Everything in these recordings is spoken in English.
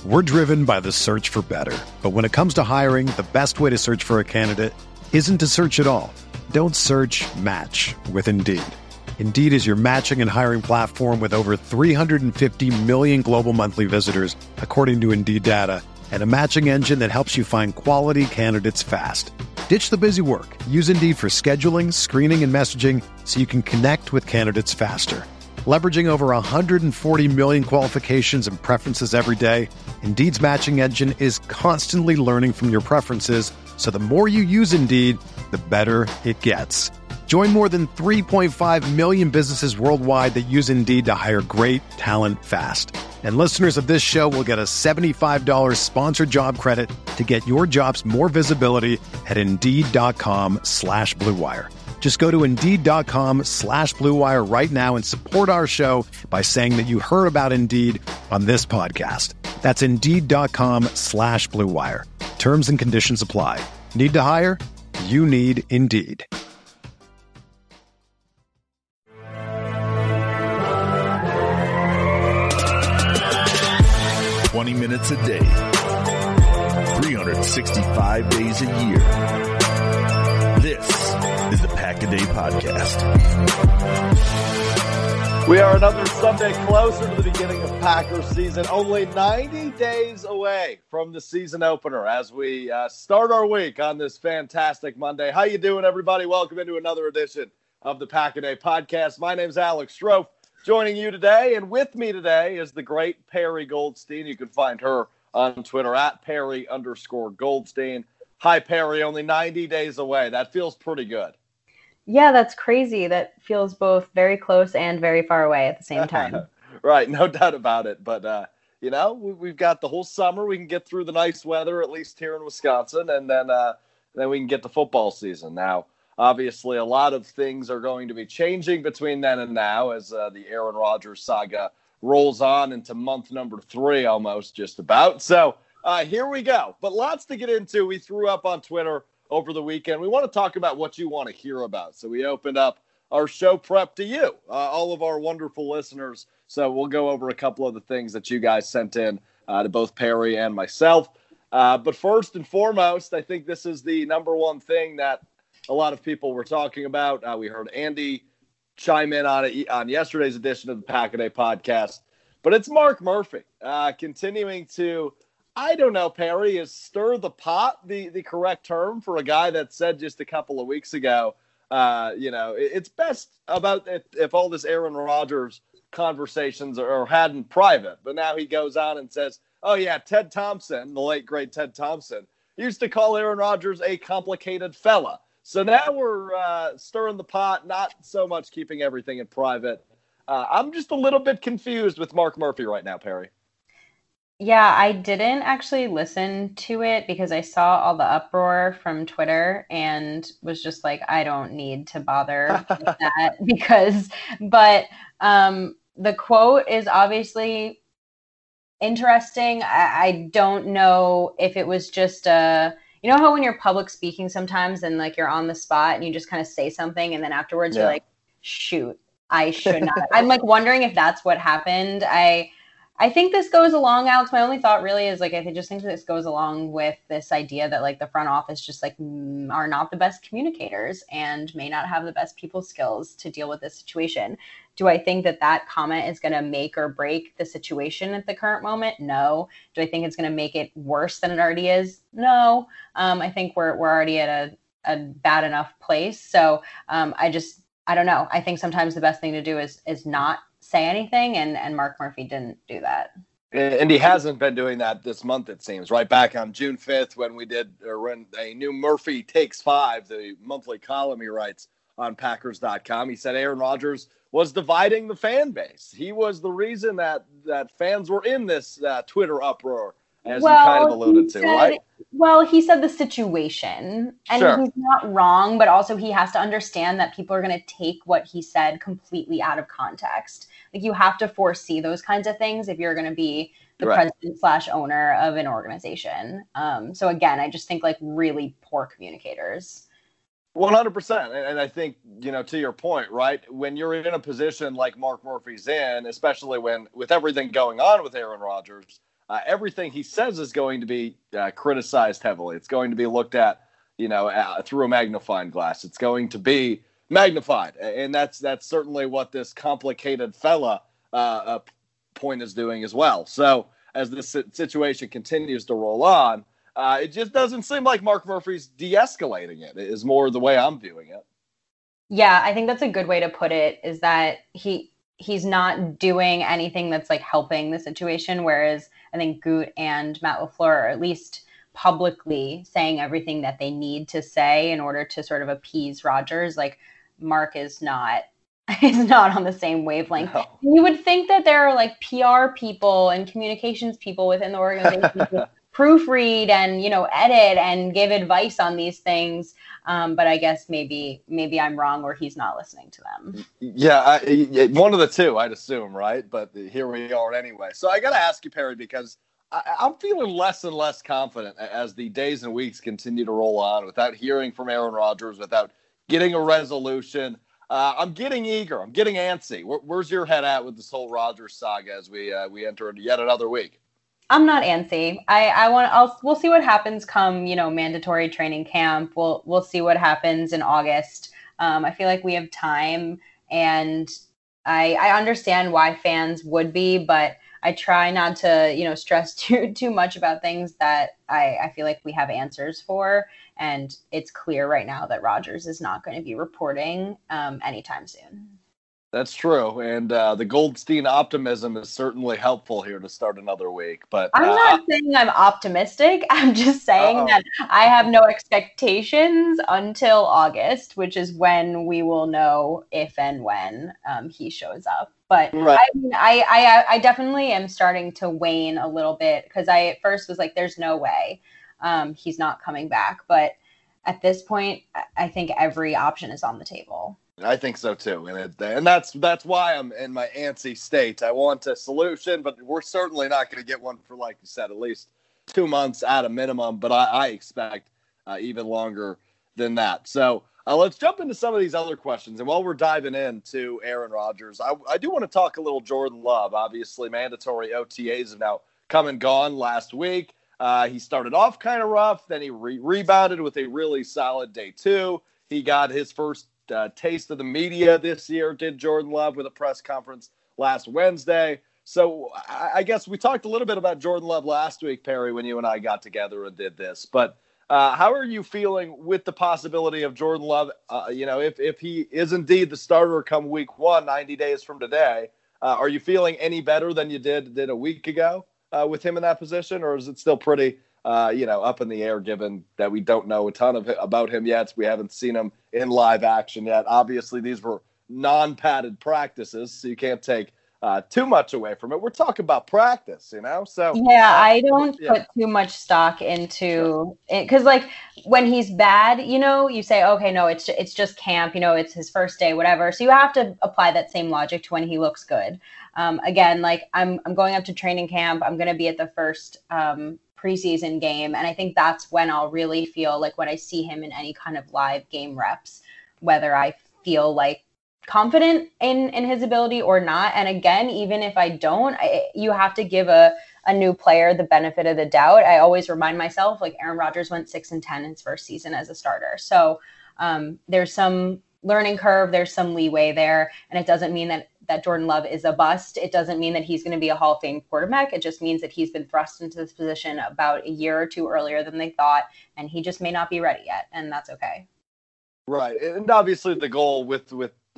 We're driven by the search for better. But when it comes to hiring, the best way to search for a candidate isn't to search at all. Don't search, match with Indeed. Indeed is your matching and hiring platform with over 350 million global monthly visitors, according to Indeed data, and a matching engine that helps you find quality candidates fast. Ditch the busy work. Use Indeed for scheduling, screening, and messaging so you can connect with candidates faster. Leveraging over 140 million qualifications and preferences every day, Indeed's matching engine is constantly learning from your preferences, so the more you use Indeed, the better it gets. Join more than 3.5 million businesses worldwide that use Indeed to hire great talent fast. And listeners of this show will get a $75 sponsored job credit to get your jobs more visibility at Indeed.com/Blue Wire. Just go to Indeed.com/Blue Wire right now and support our show by saying that you heard about Indeed on this podcast. That's Indeed.com/Blue Wire. Terms and conditions apply. Need to hire? You need Indeed. Minutes a day, 365 days a year. This is the Pack-A-Day Podcast. We are another Sunday closer to the beginning of Packers season, only 90 days away from the season opener as we start our week on this fantastic Monday. How you doing, everybody? Welcome into another edition of the Pack-A-Day Podcast. My name's Alex Strofe. Joining you today, and with me today is the great Perry Goldstein. You can find her on Twitter at Perry_Goldstein. Hi, Perry. Only 90 days away. That feels pretty good. Yeah, that's crazy. That feels both very close and very far away at the same time. Right. No doubt about it. But, we've got the whole summer. We can get through the nice weather, at least here in Wisconsin, and then we can get to football season. Now, obviously, a lot of things are going to be changing between then and now as the Aaron Rodgers saga rolls on into month number 3 almost just about. So here we go. But lots to get into. We threw up on Twitter over the weekend. We want to talk about what you want to hear about. So we opened up our show prep to you, all of our wonderful listeners. So we'll go over a couple of the things that you guys sent in to both Perry and myself. But first and foremost, I think this is the number one thing that a lot of people were talking about. We heard Andy chime in on it on yesterday's edition of the Pack-A-Day Podcast. But it's Mark Murphy continuing to, I don't know, Perry, is stir the pot the correct term for a guy that said just a couple of weeks ago, it's best about if all this Aaron Rodgers conversations are had in private. But now he goes on and says, oh, yeah, Ted Thompson, the late, great Ted Thompson, used to call Aaron Rodgers a complicated fella. So now we're stirring the pot, not so much keeping everything in private. I'm just a little bit confused with Mark Murphy right now, Perry. Yeah, I didn't actually listen to it because I saw all the uproar from Twitter and was just like, I don't need to bother with that but the quote is obviously interesting. I don't know if it was just you know how when you're public speaking sometimes and like you're on the spot and you just kind of say something and then afterwards you're like, shoot, I should not. I'm like wondering if that's what happened. I think this goes along, Alex. My only thought really is like, I just think this goes along with this idea that like the front office just like are not the best communicators and may not have the best people skills to deal with this situation. Do I think that comment is going to make or break the situation at the current moment? No. Do I think it's going to make it worse than it already is? No. I think we're already at a bad enough place. So I don't know. I think sometimes the best thing to do is not say anything, and Mark Murphy didn't do that. And he hasn't been doing that this month, it seems. Right back on June 5th when when a new Murphy Takes 5, the monthly column he writes on Packers.com, he said Aaron Rodgers was dividing the fan base. He was the reason that fans were in this Twitter uproar, as you kind of alluded to, right? Well, he said the situation, and he's not wrong, but also he has to understand that people are going to take what he said completely out of context. Like, you have to foresee those kinds of things if you're going to be the president/owner of an organization. So again, I just think like really poor communicators. 100%. And I think, to your point, right, when you're in a position like Mark Murphy's in, especially with everything going on with Aaron Rodgers, everything he says is going to be criticized heavily. It's going to be looked at, through a magnifying glass. It's going to be magnified, and that's certainly what this complicated fella point is doing as well. So as this situation continues to roll on, it just doesn't seem like Mark Murphy's de-escalating it, is more the way I'm viewing it. Yeah, I think that's a good way to put it, is that he's not doing anything that's like helping the situation, whereas I think Goot and Matt LaFleur are at least publicly saying everything that they need to say in order to sort of appease Rodgers. Like, Mark is not on the same wavelength. No. You would think that there are like PR people and communications people within the organization who proofread and, edit and give advice on these things. But I guess maybe I'm wrong, or he's not listening to them. Yeah, one of the two, I'd assume, right? But here we are anyway. So I got to ask you, Perry, because I'm feeling less and less confident as the days and weeks continue to roll on without hearing from Aaron Rodgers, without getting a resolution. I'm getting eager. I'm getting antsy. Where's your head at with this whole Rodgers saga as we enter yet another week? I'm not antsy. We'll see what happens come, mandatory training camp. We'll see what happens in August. I feel like we have time, and I understand why fans would be, but I try not to, stress too much about things that I feel like we have answers for. And it's clear right now that Rodgers is not going to be reporting anytime soon. That's true. And the Goldstein optimism is certainly helpful here to start another week. But I'm not saying I'm optimistic. I'm just saying that I have no expectations until August, which is when we will know if and when he shows up. But right. I definitely am starting to wane a little bit, because I at first was like, there's no way he's not coming back. But at this point, I think every option is on the table. I think so too, and that's why I'm in my antsy state. I want a solution, but we're certainly not going to get one for, like you said, at least 2 months at a minimum. But I expect even longer than that. So let's jump into some of these other questions. And while we're diving into Aaron Rodgers, I do want to talk a little Jordan Love. Obviously, mandatory OTAs have now come and gone last week. He started off kind of rough, then he rebounded with a really solid day 2. He got his first taste of the media this year, did Jordan Love, with a press conference last Wednesday. So I guess we talked a little bit about Jordan Love last week, Perry, when you and I got together and did this. But how are you feeling with the possibility of Jordan Love, if he is indeed the starter come week 1, 90 days from today? Are you feeling any better than you did a week ago with him in that position, or is it still pretty up in the air, given that we don't know a ton about him yet? We haven't seen him in live action yet. Obviously, these were non-padded practices, so you can't take too much away from it. We're talking about practice, So yeah, I don't put too much stock into it, because like when he's bad, you say, okay, no, it's just camp, it's his first day, whatever. So you have to apply that same logic to when he looks good. Again, like I'm going up to training camp. I'm going to be at the first preseason game, and I think that's when I'll really feel like, when I see him in any kind of live game reps, whether I feel like confident in his ability or not. And again, even if I don't, you have to give a new player the benefit of the doubt. I always remind myself, like, Aaron Rodgers went 6-10 his first season as a starter. So there's some learning curve, there's some leeway there, and it doesn't mean that Jordan Love is a bust. It doesn't mean that he's going to be a Hall of Fame quarterback. It just means that he's been thrust into this position about a year or two earlier than they thought, and he just may not be ready yet, and that's okay. Right, and obviously the goal with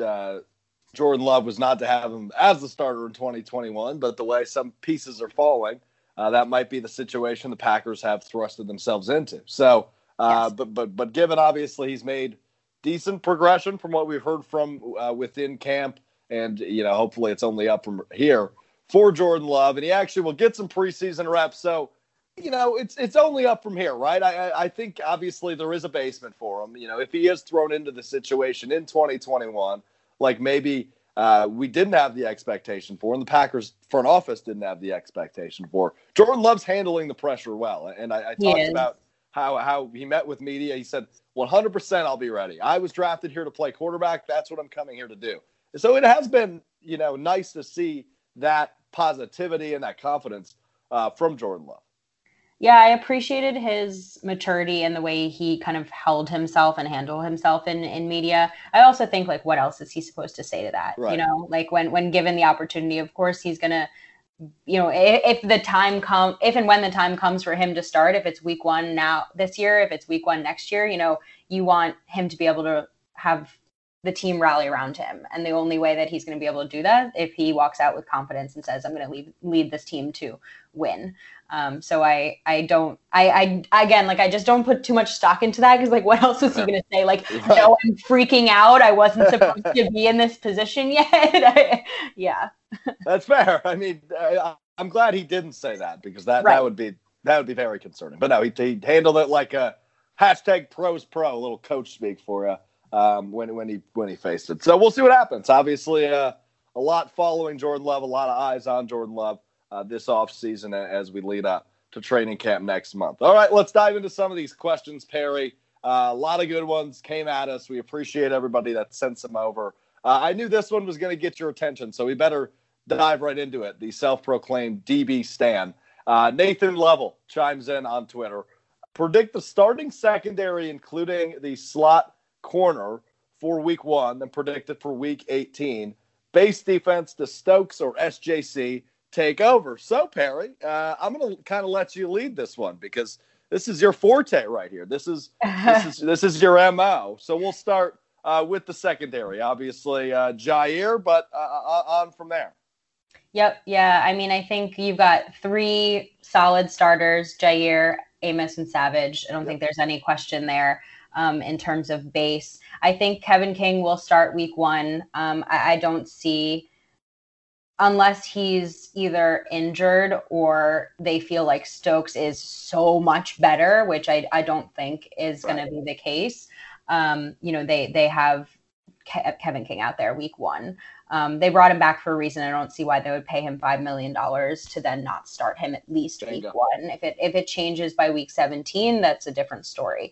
Jordan Love was not to have him as the starter in 2021, but the way some pieces are falling, that might be the situation the Packers have thrusted themselves into. So, yes. But given obviously he's made decent progression from what we've heard from within camp, and hopefully it's only up from here for Jordan Love, and he actually will get some preseason reps. So, it's only up from here, right? I think obviously there is a basement for him. If he is thrown into the situation in 2021, like maybe we didn't have the expectation for, and the Packers front office didn't have the expectation for, Jordan Love's handling the pressure well. And I talked about how he met with media. He said, 100% I'll be ready. I was drafted here to play quarterback. That's what I'm coming here to do. So it has been, nice to see that positivity and that confidence from Jordan Love. Yeah, I appreciated his maturity and the way he kind of held himself and handled himself in media. I also think, like, what else is he supposed to say to that? Right. You know, like when given the opportunity, of course he's gonna, you know, if and when the time comes for him to start, if it's week 1 now this year, if it's week 1 next year, you know, you want him to be able to have the team rally around him. And the only way that he's going to be able to do that if he walks out with confidence and says, I'm going to lead this team to win. So I just don't put too much stock into that, because, like, what else was he going to say? Like, no, I'm freaking out. I wasn't supposed to be in this position yet. Yeah. That's fair. I mean, I'm glad he didn't say that, because that would be very concerning. But no, he handled it like a #pros pro, a little coach speak for you. When he faced it. So we'll see what happens. Obviously, a lot following Jordan Love, a lot of eyes on Jordan Love this offseason as we lead up to training camp next month. All right, let's dive into some of these questions, Perry. A lot of good ones came at us. We appreciate everybody that sent them over. I knew this one was going to get your attention, so we better dive right into it. The self-proclaimed DB Stan. Nathan Lovell chimes in on Twitter. Predict the starting secondary, including the slot corner, for week 1, then predicted for week 18. Base defense, the Stokes or SJC take over. So, Perry, I'm going to kind of let you lead this one, because this is your forte right here. This is your MO. So we'll start with the secondary. Obviously, Jaire, but on from there. Yep. Yeah. I mean, I think you've got 3 solid starters: Jaire, Amos, and Savage. I don't think there's any question there. In terms of base, I think Kevin King will start week 1. I don't see, unless he's either injured or they feel like Stokes is so much better, which I don't think is going to be the case. You know, they have Kevin King out there week 1. They brought him back for a reason. I don't see why they would pay him $5 million to then not start him at least week 1. If it changes by week 17, that's a different story.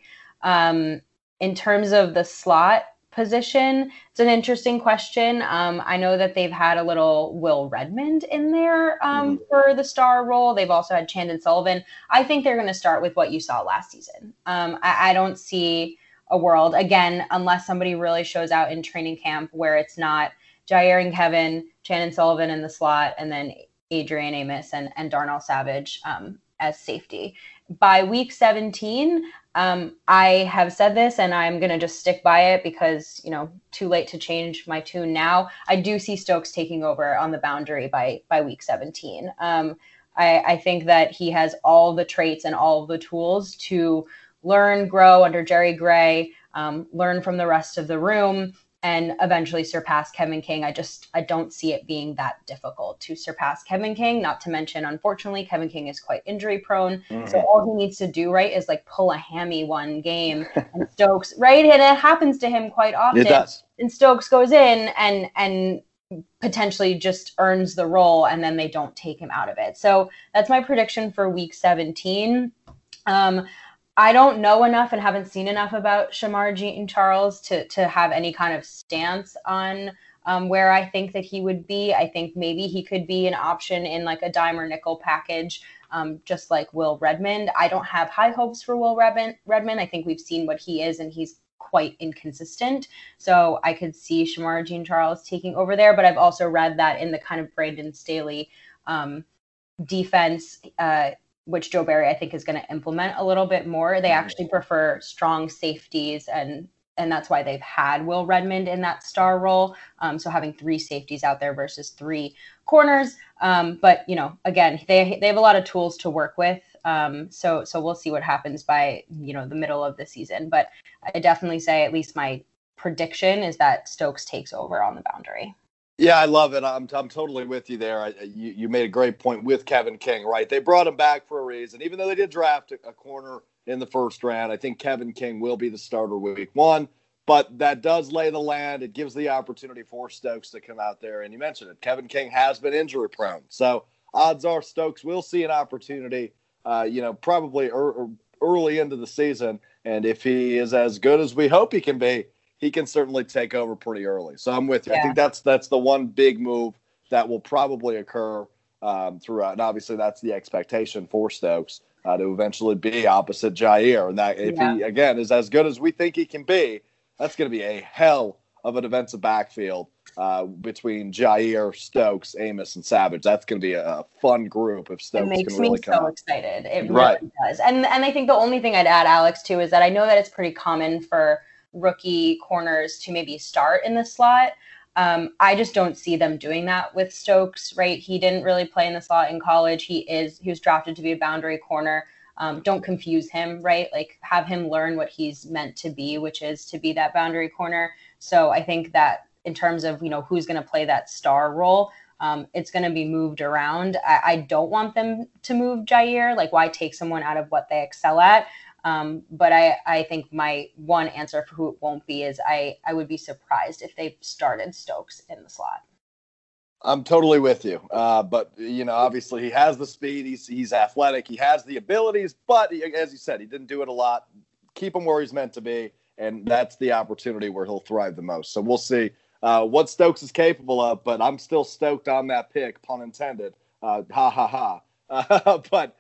In terms of the slot position, it's an interesting question. I know that they've had a little Will Redmond in there for the star role. They've also had Chandon Sullivan. I think they're going to start with what you saw last season. I don't see a world, again, unless somebody really shows out in training camp, where it's not Jaire and Kevin, Chandon Sullivan in the slot, and then Adrian Amos and Darnell Savage as safety. By week 17, I have said this, and I'm going to just stick by it, because, you know, too late to change my tune now. I do see Stokes taking over on the boundary by week 17. I think that he has all the traits and all the tools to learn, grow under Jerry Gray, learn from the rest of the room, and eventually surpass Kevin King. I don't see it being that difficult to surpass Kevin King, not to mention, unfortunately, Kevin King is quite injury prone. Mm-hmm. So all he needs to do, right, is like pull a hammy one game, and Stokes, right? And it happens to him quite often. It does. And Stokes goes in and potentially just earns the role, and then they don't take him out of it. So that's my prediction for week 17. I don't know enough and haven't seen enough about Shamar Jean-Charles to have any kind of stance on where I think that he would be. I think maybe he could be an option in like a dime or nickel package, just like Will Redmond. I don't have high hopes for Will Redmond. I think we've seen what he is, and he's quite inconsistent. So I could see Shamar Jean-Charles taking over there, but I've also read that in the kind of Brandon Staley defense, which Joe Barry, I think, is going to implement a little bit more. They actually prefer strong safeties, and that's why they've had Will Redmond in that star role. So having 3 safeties out there versus 3 corners. But, you know, again, they have a lot of tools to work with. So we'll see what happens by, you know, the middle of the season. But I definitely say, at least my prediction is that Stokes takes over on the boundary. Yeah, I love it. I'm totally with you there. You made a great point with Kevin King, right? They brought him back for a reason. Even though they did draft a corner in the first round, I think Kevin King will be the starter week 1. But that does lay the land. It gives the opportunity for Stokes to come out there. And you mentioned it. Kevin King has been injury prone. So odds are Stokes will see an opportunity, probably early into the season. And if he is as good as we hope he can be, he can certainly take over pretty early. So I'm with you. Yeah. I think that's the one big move that will probably occur throughout. And obviously that's the expectation for Stokes to eventually be opposite Jair. And that if he, again, is as good as we think he can be, that's going to be a hell of a defensive backfield between Jair, Stokes, Amos, and Savage. That's going to be a fun group if Stokes can really come. It makes me so excited. It really does. And I think the only thing I'd add, Alex, too, is that I know that it's pretty common for rookie corners to maybe start in the slot. I just don't see them doing that with Stokes, right? He didn't really play in the slot in college. He was drafted to be a boundary corner. Don't confuse him, right? Like, have him learn what he's meant to be, which is to be that boundary corner. So I think that in terms of, who's going to play that star role, it's going to be moved around. I don't want them to move Jair. Like, why take someone out of what they excel at? But I think my one answer for who it won't be is I would be surprised if they started Stokes in the slot. I'm totally with you. But, obviously he has the speed. He's athletic. He has the abilities. But as you said, he didn't do it a lot. Keep him where he's meant to be. And that's the opportunity where he'll thrive the most. So we'll see what Stokes is capable of. But I'm still stoked on that pick, pun intended. Ha, ha, ha. But,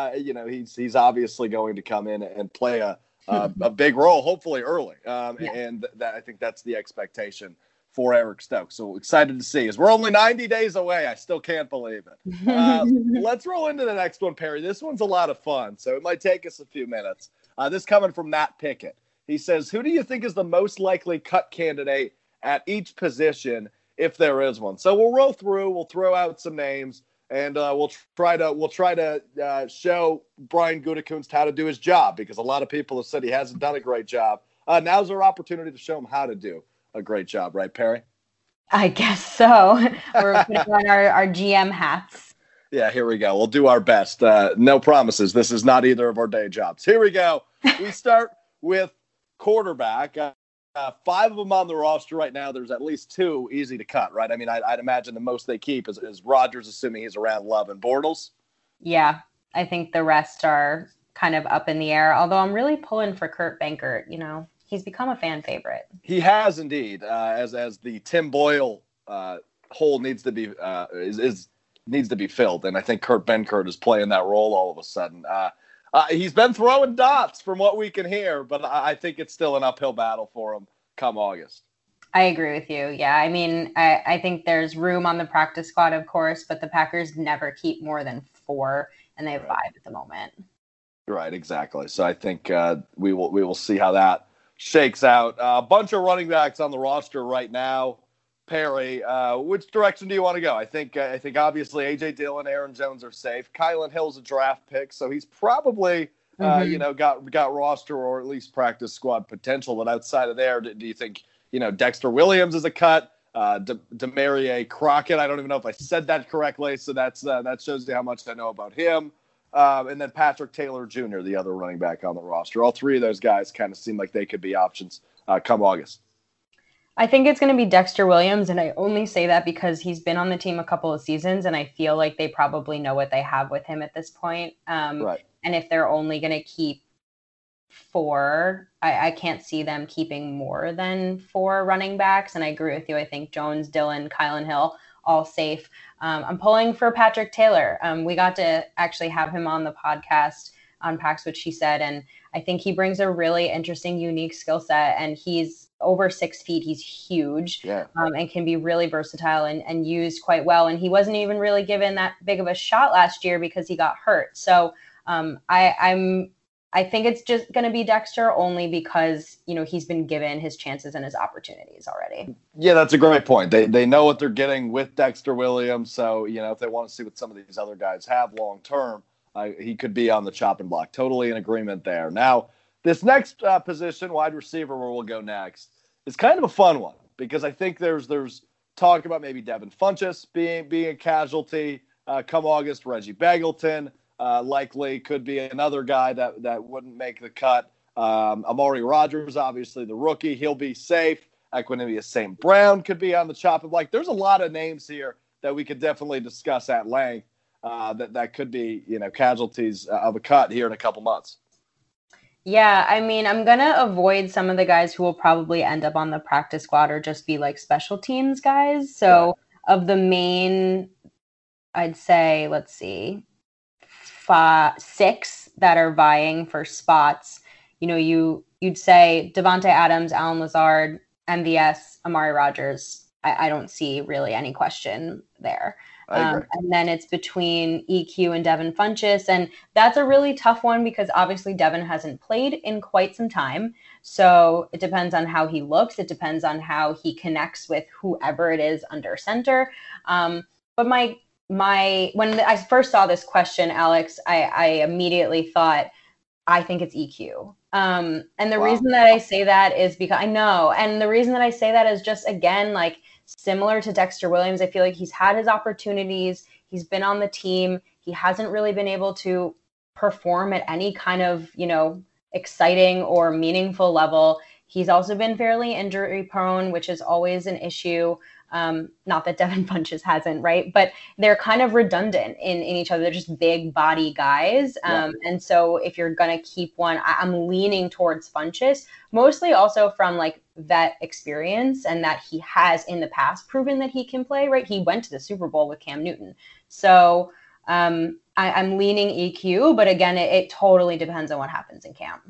he's obviously going to come in and play a big role, hopefully early. And I think that's the expectation for Eric Stokes. So excited to see. As we're only 90 days away, I still can't believe it. Let's roll into the next one, Perry. This one's a lot of fun, so it might take us a few minutes. This coming from Matt Pickett. He says, who do you think is the most likely cut candidate at each position, if there is one? So we'll roll through. We'll throw out some names, and we'll try to show Brian Gutekunst how to do his job, because a lot of people have said he hasn't done a great job. Now's our opportunity to show him how to do a great job, right, Perry? I guess so. We're putting on our GM hats. Yeah, here we go. We'll do our best. No promises. This is not either of our day jobs. Here we go. We start with quarterback. 5 of them on the roster right now. There's at least 2 easy to cut, right? I mean, I'd imagine the most they keep is Rodgers, assuming he's around, Love, and Bortles. Yeah, I think the rest are kind of up in the air, although I'm really pulling for Kurt Benkert, He's become a fan favorite. He has indeed, as the Tim Boyle hole needs to be needs to be filled, and I think Kurt Benkert is playing that role all of a sudden. He's been throwing dots from what we can hear, but I think it's still an uphill battle for him come August. I agree with you. Yeah, I mean, I think there's room on the practice squad, of course, but the Packers never keep more than 4, and they have 5 at the moment. Right, exactly. So I think we will see how that shakes out. A bunch of running backs on the roster right now. Perry, which direction do you want to go? I think obviously A.J. Dillon, Aaron Jones are safe. Kylan Hill's a draft pick, so he's probably got roster or at least practice squad potential. But outside of there, do you think Dexter Williams is a cut? Demarie Crockett, I don't even know if I said that correctly, so that shows you how much I know about him. And then Patrick Taylor Jr., the other running back on the roster. All 3 of those guys kind of seem like they could be options come August. I think it's going to be Dexter Williams, and I only say that because he's been on the team a couple of seasons, and I feel like they probably know what they have with him at this point. Right. And if they're only going to keep 4, I can't see them keeping more than 4 running backs, and I agree with you. I think Jones, Dillon, Kylan Hill, all safe. I'm pulling for Patrick Taylor. We got to actually have him on the podcast on Pax, which he said, and I think he brings a really interesting, unique skill set, and he's over 6 feet. He's huge, and can be really versatile and used quite well. And he wasn't even really given that big of a shot last year because he got hurt. So I think it's just going to be Dexter only because, he's been given his chances and his opportunities already. Yeah, that's a great point. They know what they're getting with Dexter Williams. So, if they want to see what some of these other guys have long term, he could be on the chopping block. Totally in agreement there. Now, this next position, wide receiver, where we'll go next, is kind of a fun one because I think there's talk about maybe Devin Funchess being a casualty come August. Reggie Begelton likely could be another guy that wouldn't make the cut. Amari Rodgers, obviously the rookie, he'll be safe. Equanimeous St. Brown could be on the chopping block. There's a lot of names here that we could definitely discuss at length that could be casualties of a cut here in a couple months. Yeah, I mean, I'm going to avoid some of the guys who will probably end up on the practice squad or just be like special teams guys. So of the main I'd say, let's see, six that are vying for spots. You'd say Devontae Adams, Alan Lazard, MVS, Amari Rogers. I don't see really any question there. And then it's between EQ and Devin Funchess. And that's a really tough one because obviously Devin hasn't played in quite some time. So it depends on how he looks. It depends on how he connects with whoever it is under center. But when I first saw this question, Alex, I immediately thought, I think it's EQ. And the reason that I say that is because I know. And the reason that I say that is just, again, like similar to Dexter Williams. I feel like he's had his opportunities. He's been on the team. He hasn't really been able to perform at any kind of, exciting or meaningful level. He's also been fairly injury prone, which is always an issue. Not that Devin Funchess hasn't, right? But they're kind of redundant in each other. They're just big body guys. And so if you're going to keep one, I'm leaning towards Funchess, mostly also from like vet experience and that he has in the past proven that he can play, right? He went to the Super Bowl with Cam Newton. So I'm leaning EQ, but again, it totally depends on what happens in camp.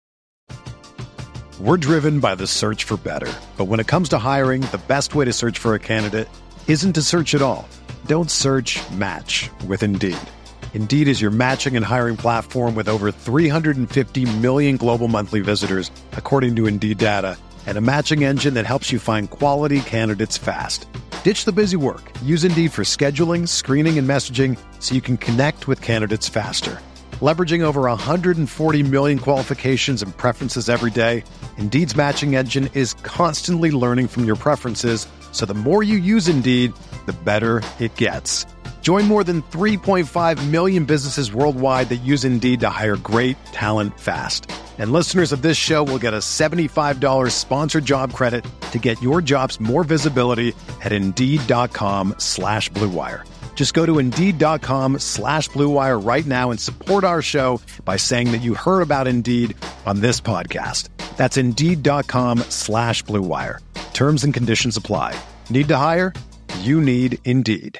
We're driven by the search for better. But when it comes to hiring, the best way to search for a candidate isn't to search at all. Don't search, match with Indeed. Indeed is your matching and hiring platform with over 350 million global monthly visitors, according to Indeed data, and a matching engine that helps you find quality candidates fast. Ditch the busy work. Use Indeed for scheduling, screening, and messaging so you can connect with candidates faster. Leveraging over 140 million qualifications and preferences every day, Indeed's matching engine is constantly learning from your preferences, so the more you use Indeed, the better it gets. Join more than 3.5 million businesses worldwide that use Indeed to hire great talent fast. And listeners of this show will get a $75 sponsored job credit to get your jobs more visibility at Indeed.com/Blue Wire. Just go to Indeed.com/Blue Wire right now and support our show by saying that you heard about Indeed on this podcast. That's Indeed.com/Blue Wire. Terms and conditions apply. Need to hire? You need Indeed.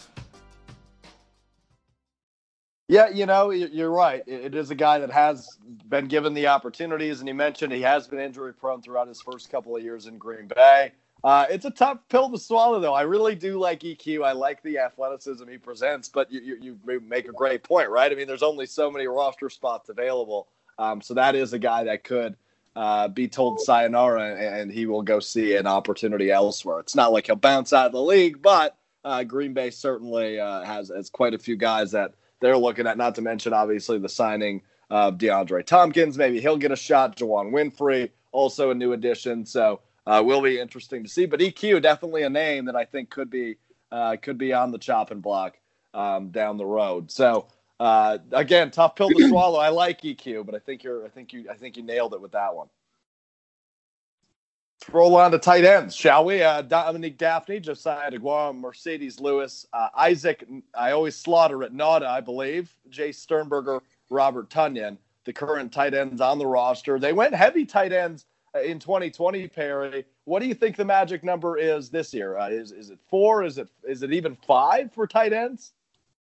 Yeah, you're right. It is a guy that has been given the opportunities, and you mentioned he has been injury prone throughout his first couple of years in Green Bay. It's a tough pill to swallow, though. I really do like EQ. I like the athleticism he presents, but you make a great point, right? I mean, there's only so many roster spots available. So that is a guy that could be told sayonara, and he will go see an opportunity elsewhere. It's not like he'll bounce out of the league, but Green Bay certainly has quite a few guys that they're looking at, not to mention, obviously, the signing of DeAndre Tompkins. Maybe he'll get a shot. Juwan Winfrey, also a new addition. So will be interesting to see. But EQ, definitely a name that I think could be on the chopping block down the road. So again, tough pill to swallow. I like EQ, but I think you nailed it with that one. Let's roll on to tight ends, shall we? Dominique Daphne, Josiah DeGuara, Mercedes Lewis, Isaac, I always slaughter it, Nauta, I believe, Jace Sternberger, Robert Tonyan, the current tight ends on the roster. They went heavy tight ends in 2020, Perry. What do you think the magic number is this year? Is it 4? Is it even 5 for tight ends?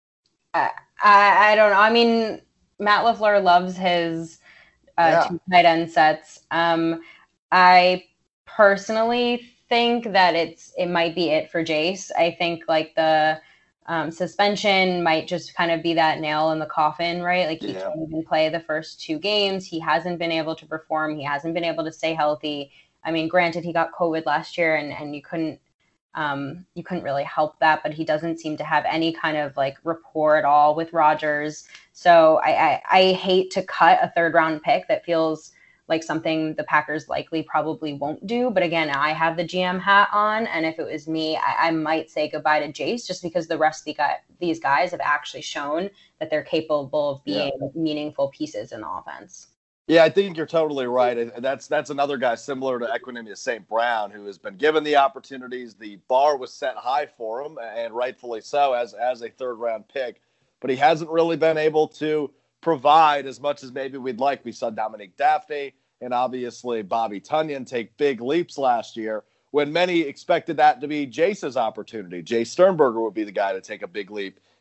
I don't know. I mean, Matt LaFleur loves his 2 tight end sets. I personally think that it might be it for Jace. I think like the suspension might just kind of be that nail in the coffin, right? Like he can't even play the first 2 games. He hasn't been able to perform. He hasn't been able to stay healthy. I mean, granted, he got COVID last year and you couldn't really help that, but he doesn't seem to have any kind of like rapport at all with Rodgers. So I hate to cut a 3rd round pick that feels like something the Packers likely probably won't do. But again, I have the GM hat on, and if it was me, I might say goodbye to Jace just because the rest of these guys have actually shown that they're capable of being meaningful pieces in the offense. Yeah, I think you're totally right. That's another guy similar to Equanimeous St. Brown who has been given the opportunities. The bar was set high for him, and rightfully so, as a 3rd round pick. But he hasn't really been able to provide as much as maybe we'd like. We saw Dominique Daphne and obviously Bobby Tonyan take big leaps last year when many expected that to be Jace's opportunity. Jace Sternberger would be the guy to take a big leap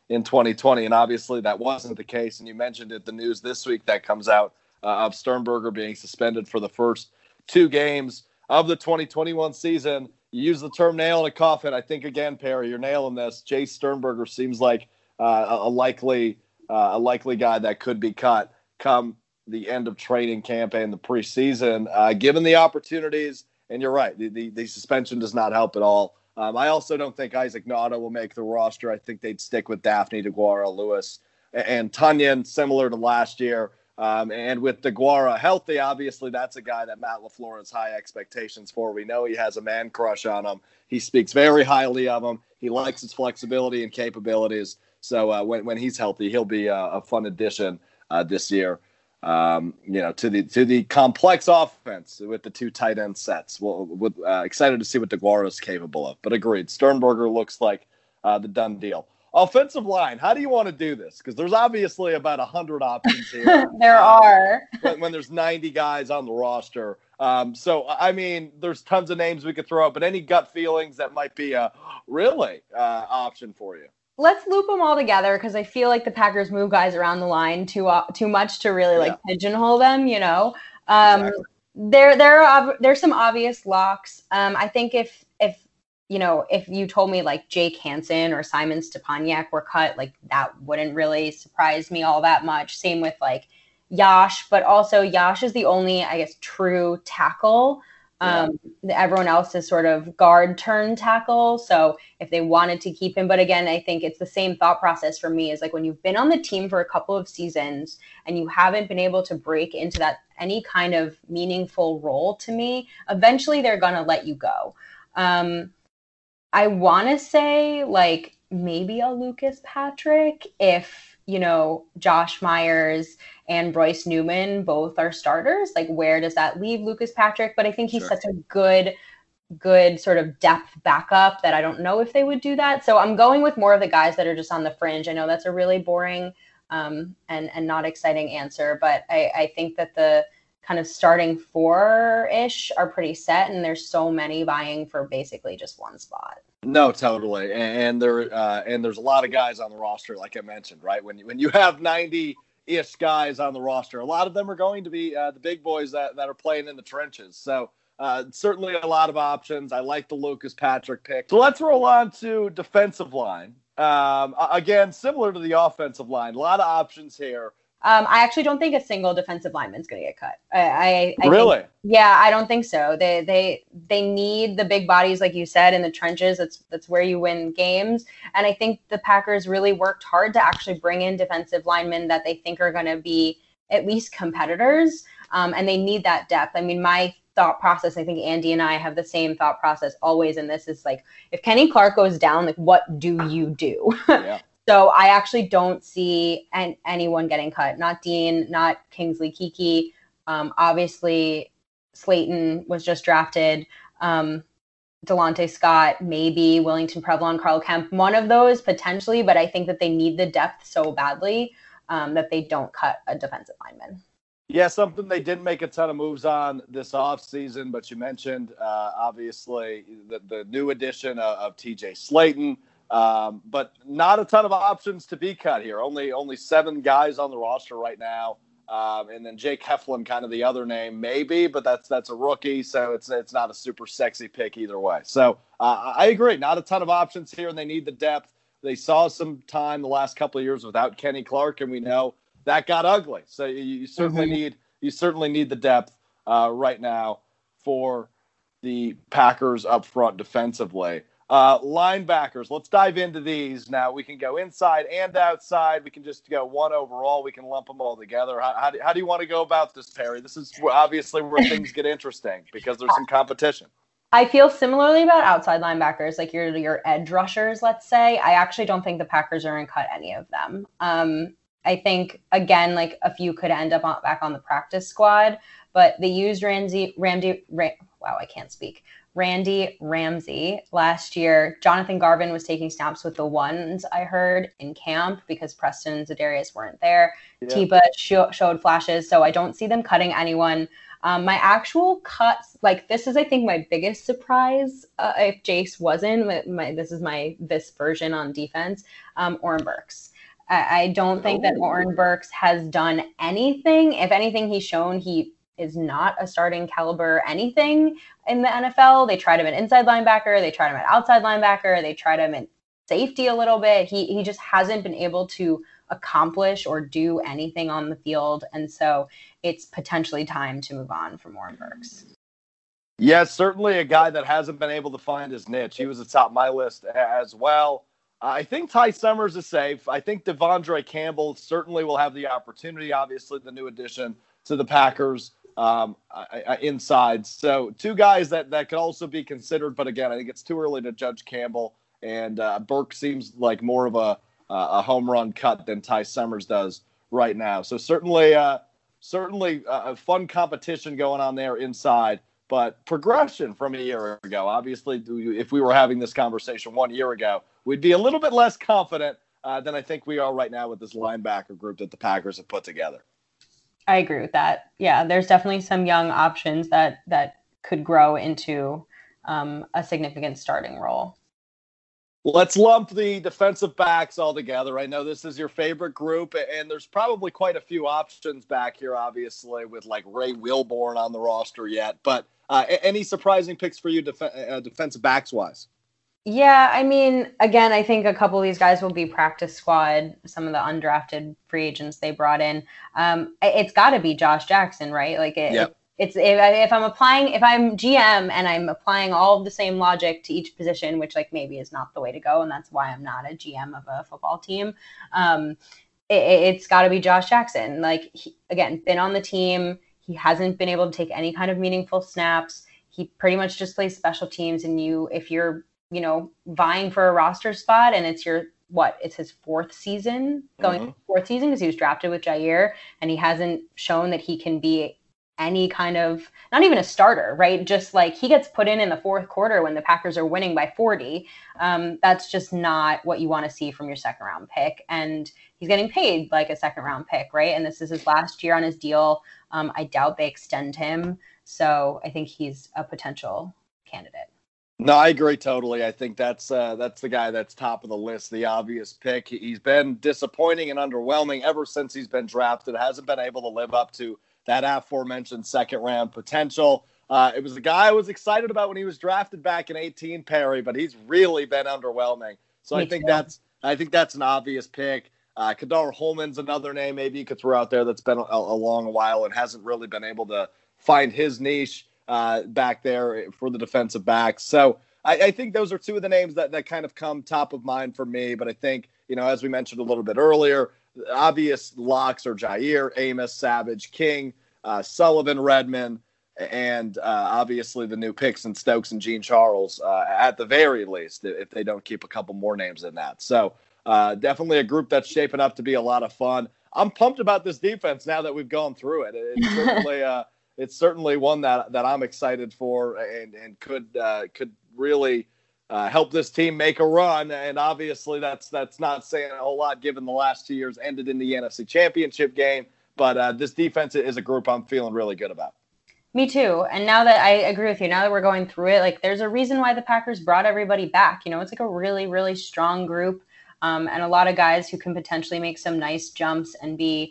in 2020. And obviously that wasn't the case. And you mentioned it, the news this week that comes out of Sternberger being suspended for the first 2 games of the 2021 season. You use the term nail in a coffin. I think, again, Perry, you're nailing this. Jace Sternberger seems like a likely guy that could be cut come the end of training camp and the preseason, given the opportunities. And you're right, the suspension does not help at all. I also don't think Isaac Nauta will make the roster. I think they'd stick with Daphne DeGuara, Lewis, and Tunyon, similar to last year. And with DeGuara healthy, obviously that's a guy that Matt LaFleur has high expectations for. We know he has a man crush on him. He speaks very highly of him. He likes his flexibility and capabilities. So when he's healthy, he'll be a fun addition this year. To the complex offense with the 2 tight end sets. Excited to see what DeGuara is capable of. But agreed, Sternberger looks like the done deal. Offensive line, how do you want to do this? Because there's obviously about 100 options here. There are. when there's 90 guys on the roster. There's tons of names we could throw out, but any gut feelings that might be a really option for you? Let's loop them all together because I feel like the Packers move guys around the line too much to really pigeonhole them, Exactly. There's some obvious locks. I think if you told me like Jake Hansen or Simon Stepaniak were cut, like that wouldn't really surprise me all that much. Same with like Yash, but also Yash is the only, I guess, true tackle. Everyone else is sort of guard turn tackle. So if they wanted to keep him, but again, I think it's the same thought process for me is like when you've been on the team for a couple of seasons and you haven't been able to break into that any kind of meaningful role to me, eventually they're going to let you go. I want to say like maybe a Lucas Patrick if, Josh Myers and Bryce Newman both are starters. Like where does that leave Lucas Patrick? But I think he's such a good sort of depth backup that I don't know if they would do that. So I'm going with more of the guys that are just on the fringe. I know that's a really boring and not exciting answer, but I think that the kind of starting 4-ish are pretty set, and there's so many vying for basically just one spot. No, totally, and there's a lot of guys on the roster, like I mentioned, right? When you have 90-ish guys on the roster, a lot of them are going to be the big boys that are playing in the trenches. So certainly a lot of options. I like the Lucas Patrick pick. So let's roll on to defensive line. Again, similar to the offensive line, a lot of options here. I actually don't think a single defensive lineman is going to get cut. I really? I don't think so. They need the big bodies, like you said, in the trenches. That's where you win games. And I think the Packers really worked hard to actually bring in defensive linemen that they think are going to be at least competitors. And they need that depth. I mean, my thought process, I think Andy and I have the same thought process always in this, is like, if Kenny Clark goes down, like, what do you do? Yeah. So I actually don't see anyone getting cut. Not Dean, not Kingsley Keke. Obviously, Slayton was just drafted. Delonte Scott, maybe Willington Prevlon, Carl Kemp. One of those potentially, but I think that they need the depth so badly that they don't cut a defensive lineman. Yeah, something they didn't make a ton of moves on this offseason, but you mentioned, obviously, the new addition of TJ Slayton. But not a ton of options to be cut here. Only 7 guys on the roster right now. And then Jake Heflin, kind of the other name, maybe, but that's a rookie, so it's not a super sexy pick either way. So I agree, not a ton of options here, and they need the depth. They saw some time the last couple of years without Kenny Clark, and we know that got ugly. So you certainly need the depth right now for the Packers up front defensively. Linebackers, let's dive into these now. We can go inside and outside. We can just go one overall. We can lump them all together. How do you want to go about this, Perry? This is obviously where things get interesting because there's some competition. I feel similarly about outside linebackers, like your edge rushers, let's say. I actually don't think the Packers are going to cut any of them. I think, again, like a few could end up back on the practice squad, but they used Randy Ramsey last year. Jonathan Garvin was taking snaps with the ones, I heard, in camp because Preston and Zadarius weren't there. Yeah. Tiba showed flashes, so I don't see them cutting anyone. My actual cuts, like this is, I think, my biggest surprise. If Jace wasn't, this version on defense, Oren Burks. I don't think that Oren Burks has done anything. If anything, he's shown he is not a starting caliber anything in the NFL. They tried him at inside linebacker. They tried him at outside linebacker. They tried him at safety a little bit. He just hasn't been able to accomplish or do anything on the field. And so it's potentially time to move on from Oren Burks. Yeah, certainly a guy that hasn't been able to find his niche. He was atop my list as well. I think Ty Summers is safe. I think Devondre Campbell certainly will have the opportunity. Obviously, the new addition to the Packers inside. So two guys that could also be considered. But again, I think it's too early to judge Campbell. And Burke seems like more of a home run cut than Ty Summers does right now. So certainly a fun competition going on there inside. But progression from a year ago. Obviously, if we were having this conversation 1 year ago, we'd be a little bit less confident than I think we are right now with this linebacker group that the Packers have put together. I agree with that. Yeah, there's definitely some young options that could grow into a significant starting role. Let's lump the defensive backs all together. I know this is your favorite group, and there's probably quite a few options back here, obviously, with like Ray Wilborn on the roster yet. But any surprising picks for you defensive backs-wise? Yeah, I mean, again, I think a couple of these guys will be practice squad, some of the undrafted free agents they brought in. It's got to be Josh Jackson, right? Like, if I'm GM and I'm applying all of the same logic to each position, which like maybe is not the way to go, and that's why I'm not a GM of a football team, it's got to be Josh Jackson. Like, again, been on the team. He hasn't been able to take any kind of meaningful snaps. He pretty much just plays special teams. And if you're, vying for a roster spot and it's his fourth season, fourth season, because he was drafted with Jair, and he hasn't shown that he can be any kind of, not even a starter, right? Just like he gets put in the fourth quarter when the Packers are winning by 40. That's just not what you want to see from your second round pick. And he's getting paid like a second round pick, right? And this is his last year on his deal. I doubt they extend him. So I think he's a potential candidate. No, I agree totally. I think that's the guy that's top of the list, the obvious pick. He's been disappointing and underwhelming ever since he's been drafted. Hasn't been able to live up to that aforementioned second round potential. It was a guy I was excited about when he was drafted back in 2018, Perry, but he's really been underwhelming. So I think that's an obvious pick. Kadar Holman's another name maybe you could throw out there that's been a long while and hasn't really been able to find his niche back there for the defensive backs. So I think those are two of the names that kind of come top of mind for me. But I think, as we mentioned a little bit earlier, obvious locks are Jair, Amos, Savage, King, Sullivan, Redmond, and obviously the new picks in Stokes and Gene Charles at the very least, if they don't keep a couple more names in that. So definitely a group that's shaping up to be a lot of fun. I'm pumped about this defense now that we've gone through it. It's certainly it's certainly one that I'm excited for and could really help this team make a run. And obviously that's not saying a whole lot given the last 2 years ended in the NFC Championship game. But this defense is a group I'm feeling really good about. Me too. And now that I agree with you, now that we're going through it, like there's a reason why the Packers brought everybody back. It's like a really, really strong group and a lot of guys who can potentially make some nice jumps and be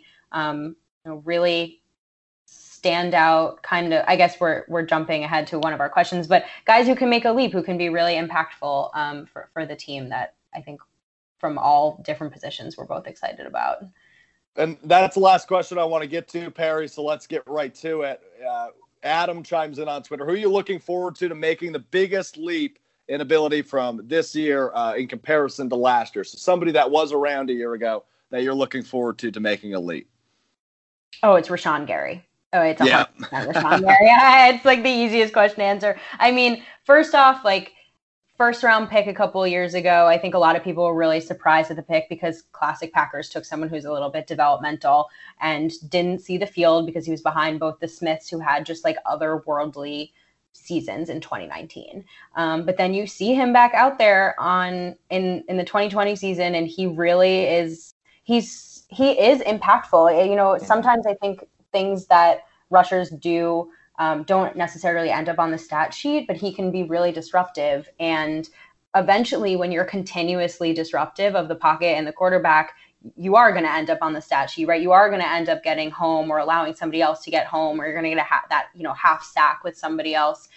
really stand out kind of. I guess we're jumping ahead to one of our questions, but guys who can make a leap, who can be really impactful for the team that I think from all different positions we're both excited about. And that's the last question I want to get to, Perry, so let's get right to it. Adam chimes in on Twitter. Who are you looking forward to making the biggest leap in ability from this year in comparison to last year? So somebody that was around a year ago that you're looking forward to making a leap. Oh, it's Rashawn Gary. Oh, it's 100% Rashawn Gary. Yeah, it's like the easiest question to answer. I mean, first off, like first round pick a couple of years ago, I think a lot of people were really surprised at the pick because classic Packers took someone who's a little bit developmental and didn't see the field because he was behind both the Smiths, who had just like otherworldly seasons in 2019. But then you see him back out there in the 2020 season, and he really is, he is impactful. Sometimes I think things that rushers do don't necessarily end up on the stat sheet, but he can be really disruptive. And eventually, when you're continuously disruptive of the pocket and the quarterback, you are going to end up on the stat sheet, right? You are going to end up getting home or allowing somebody else to get home, or you're going to get that, half sack with somebody else,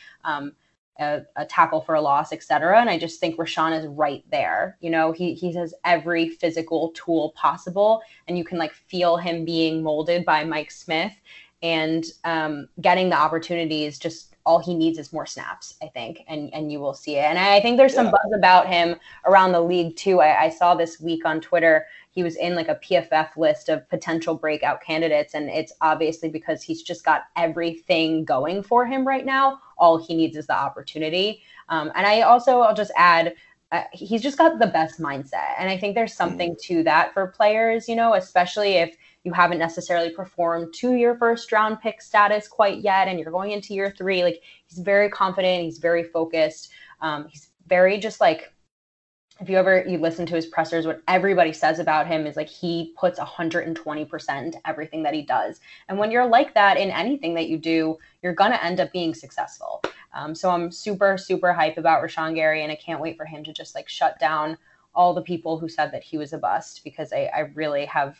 a tackle for a loss, etc. And I just think Rashawn is right there. He has every physical tool possible, and you can feel him being molded by Mike Smith, and getting the opportunities. Just all he needs is more snaps, I think, and you will see it. And I think there's some buzz about him around the league too. I saw this week on Twitter, he was in a PFF list of potential breakout candidates, and it's obviously because he's just got everything going for him right now. All he needs is the opportunity. And I'll just add, he's just got the best mindset. And I think there's something to that for players, especially if you haven't necessarily performed to your first round pick status quite yet, and you're going into year 3. He's very confident. He's very focused. He's very just if you listen to his pressers, what everybody says about him is he puts 120% into everything that he does. And when you're like that in anything that you do, you're going to end up being successful. So I'm super, super hype about Rashawn Gary, and I can't wait for him to just shut down all the people who said that he was a bust, because I really have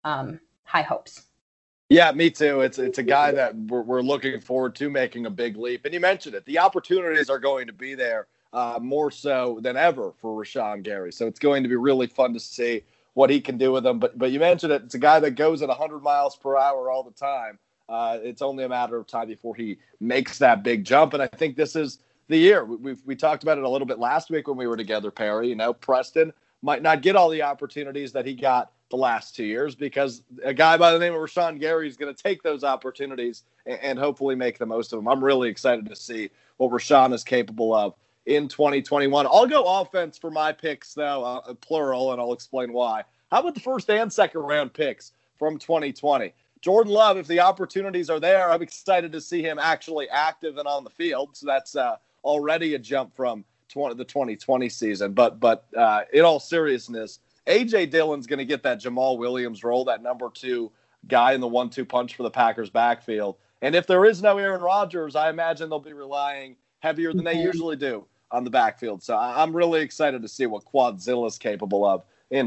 high hopes. Yeah, me too. It's a guy that we're looking forward to making a big leap. And you mentioned it. The opportunities are going to be there more so than ever for Rashawn Gary. So it's going to be really fun to see what he can do with them. But you mentioned it. It's a guy that goes at 100 miles per hour all the time. It's only a matter of time before he makes that big jump. And I think this is the year. We talked about it a little bit last week when we were together, Perry. Preston might not get all the opportunities that he got the last 2 years, because a guy by the name of Rashawn Gary is going to take those opportunities and hopefully make the most of them. I'm really excited to see what Rashawn is capable of in 2021. I'll go offense for my picks, though, plural, and I'll explain why. How about the first and second round picks from 2020? Jordan Love, if the opportunities are there, I'm excited to see him actually active and on the field. So that's already a jump from the 2020 season. But in all seriousness, A.J. Dillon's going to get that Jamal Williams role, that number 2 guy in the 1-2 punch for the Packers backfield. And if there is no Aaron Rodgers, I imagine they'll be relying heavier than they usually do on the backfield. So I'm really excited to see what Quadzilla's capable of in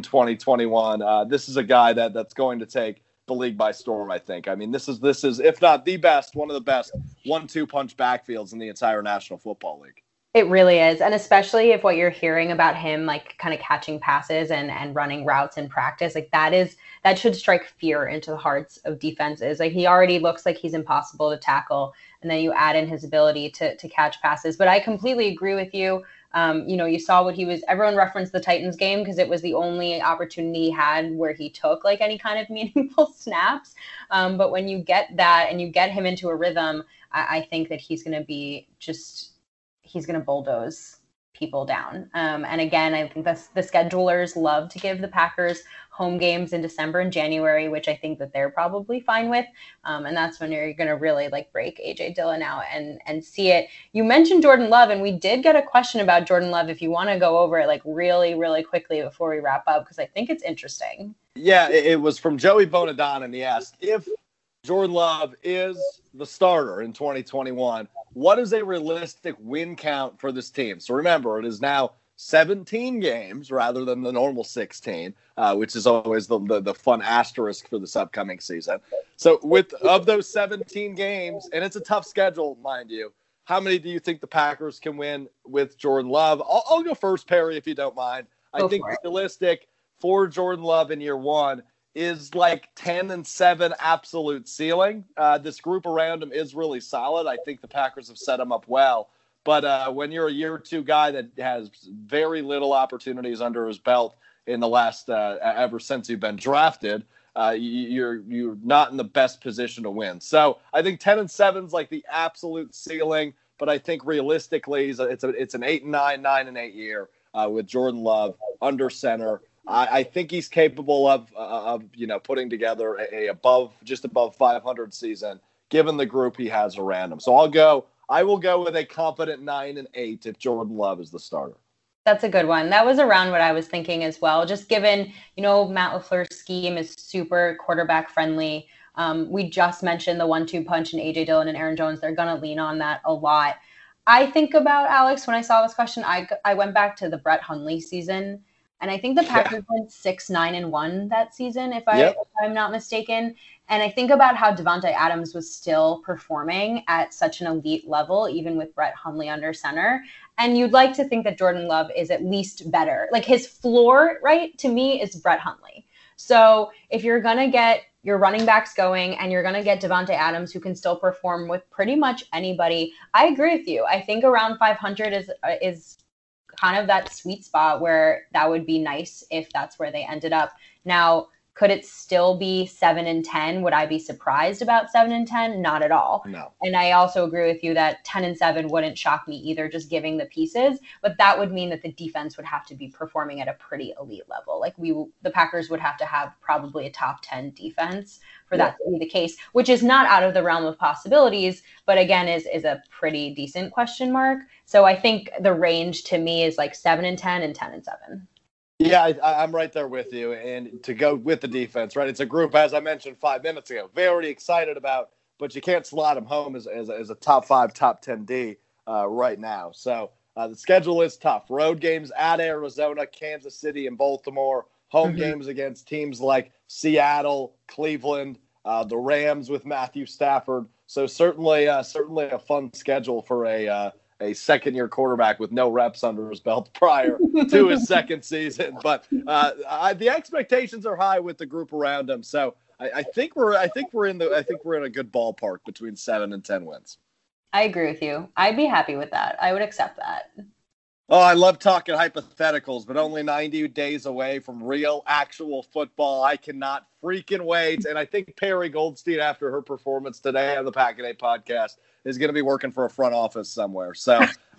2021. This is a guy that's going to take the league by storm, I think. I mean, this is if not the best, one of the best 1-2 punch backfields in the entire National Football League. It really is. And especially if what you're hearing about him, kind of catching passes and running routes in practice, that should strike fear into the hearts of defenses. He already looks like he's impossible to tackle. And then you add in his ability to catch passes. But I completely agree with you. You saw what everyone referenced the Titans game because it was the only opportunity he had where he took any kind of meaningful snaps. But when you get that and you get him into a rhythm, I think that he's going to bulldoze people down. And again, I think the schedulers love to give the Packers home games in December and January, which I think that they're probably fine with. And that's when you're going to really break A.J. Dillon out and see it. You mentioned Jordan Love, and we did get a question about Jordan Love if you want to go over it really, really quickly before we wrap up, because I think it's interesting. Yeah, it was from Joey Bonadon, and he asked, if Jordan Love is the starter in 2021, what is a realistic win count for this team? So remember, it is now 17 games rather than the normal 16, which is always the fun asterisk for this upcoming season. So of those 17 games, and it's a tough schedule, mind you, how many do you think the Packers can win with Jordan Love? I'll go first, Perry, if you don't mind. I think realistic for Jordan Love in year 1 is 10-7 absolute ceiling. This group around him is really solid. I think the Packers have set him up well. But when you're a year 2 guy that has very little opportunities under his belt in the last ever since you've been drafted, you're not in the best position to win. So I think 10-7 is the absolute ceiling. But I think realistically, it's an 8-9, 9-8 year with Jordan Love under center. I think he's capable of putting together just above 500 season, given the group he has around him. So I will go with a confident 9-8 if Jordan Love is the starter. That's a good one. That was around what I was thinking as well. Just given, Matt LaFleur's scheme is super quarterback friendly. We just mentioned the 1-2 punch in A.J. Dillon and Aaron Jones. They're going to lean on that a lot. I think about, Alex, when I saw this question, I went back to the Brett Hundley season, and I think the Packers went 6-9-1 that season, if I'm not mistaken. And I think about how Davante Adams was still performing at such an elite level, even with Brett Hundley under center. And you'd like to think that Jordan Love is at least better. Like his floor, right, to me, is Brett Hundley. So if you're going to get your running backs going and you're going to get Davante Adams, who can still perform with pretty much anybody, I agree with you. I think around 500 is kind of that sweet spot where that would be nice if that's where they ended up. Now, could it still be 7-10? Would I be surprised about 7-10? Not at all. No. And I also agree with you that 10-7 wouldn't shock me either, just giving the pieces. But that would mean that the defense would have to be performing at a pretty elite level. Like the Packers would have to have probably a top 10 defense for that to be the case, which is not out of the realm of possibilities, but again, is a pretty decent question mark. So I think the range to me is like 7-10 and 10-7. Yeah, I'm right there with you. And to go with the defense, right? It's a group, as I mentioned 5 minutes ago, very excited about, but you can't slot them home as a top 5, top 10 D right now. So the schedule is tough. Road games at Arizona, Kansas City, and Baltimore. Home games against teams like Seattle, Cleveland, the Rams with Matthew Stafford. So certainly a fun schedule for a second-year quarterback with no reps under his belt prior to his second season. But the expectations are high with the group around him. So I think we're in a good ballpark between 7 and 10 wins. I agree with you. I'd be happy with that. I would accept that. Oh, I love talking hypotheticals, but only 90 days away from real, actual football. I cannot freaking wait. And I think Perry Goldstein, after her performance today on the Pack-A-Day podcast, is going to be working for a front office somewhere. So,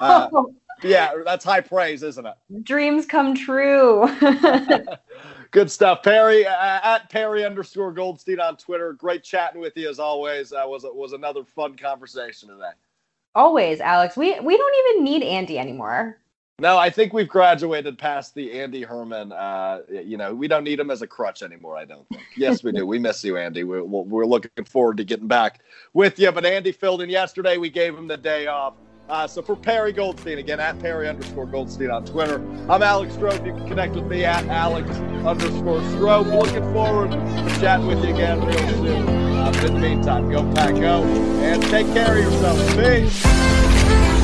yeah, that's high praise, isn't it? Dreams come true. Good stuff. Perry, at Perry_Goldstein on Twitter. Great chatting with you as always. Was another fun conversation today. Always, Alex. We don't even need Andy anymore. No, I think we've graduated past the Andy Herman. We don't need him as a crutch anymore, I don't think. Yes, we do. We miss you, Andy. We're looking forward to getting back with you. But Andy filled in yesterday. We gave him the day off. So for Perry Goldstein, again, at Perry_Goldstein on Twitter, I'm Alex Strobe. You can connect with me at Alex_Strobe. Looking forward to chatting with you again real soon. In the meantime, go Pack, go, and take care of yourself. Peace.